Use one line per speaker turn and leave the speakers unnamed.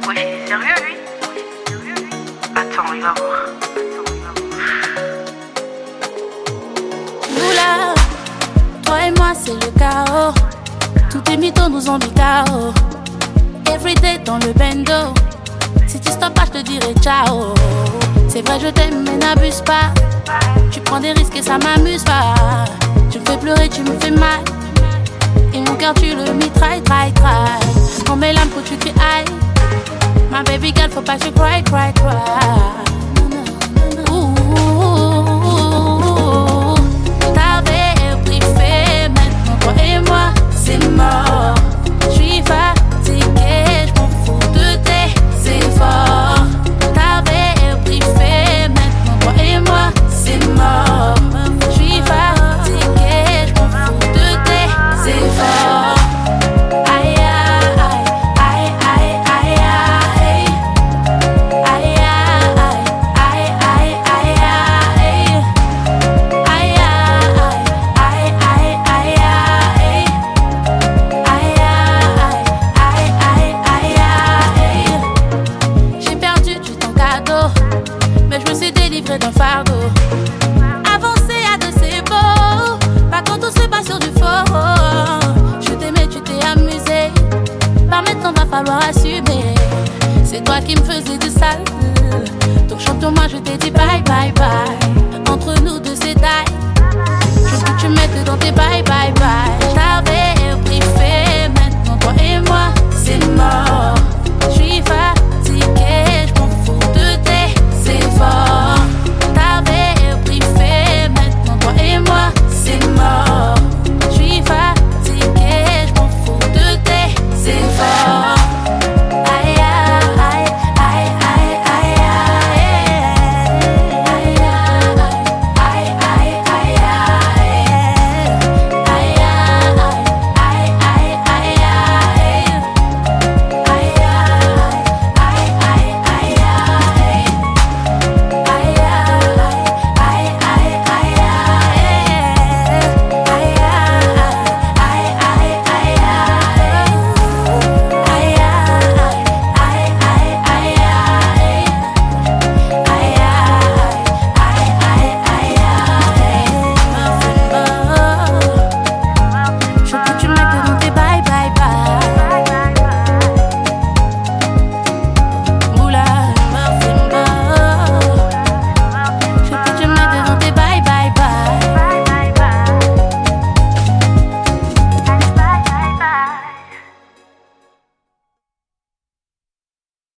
Wesh, il est sérieux lui? Attends, il va voir.
Nous là, toi et moi c'est le chaos. Tout est mytho, nous on vit chaos. Everyday dans le bendo. Si tu stoppes pas, je te dirai ciao. C'est vrai, je t'aime, mais n'abuse pas. Tu prends des risques et ça m'amuse pas. Tu me fais pleurer, tu me fais mal. Et mon cœur, tu le mitrailles, traille. On met l'âme quand tu cries aïe. Ma baby girl, faut pas que tu cry. T'avais briefé, maintenant toi et moi, c'est mort. J'suis fatiguée, j'm'en fous de tes efforts. T'avais briefé, maintenant toi et moi, c'est mort. J'suis fatiguée, j'm'en fous de tes efforts. D'un fardeau. Avancer à deux c'est beau. Pas quand on se bat sur du faux. Je t'aimais, tu t'es amusé. Par maintenant va falloir assumer. C'est toi qui me faisais du sale. Donc chante-moi, je t'ai dit bye. Entre nous deux c'est die. Je veux que tu mettes dans tes bye.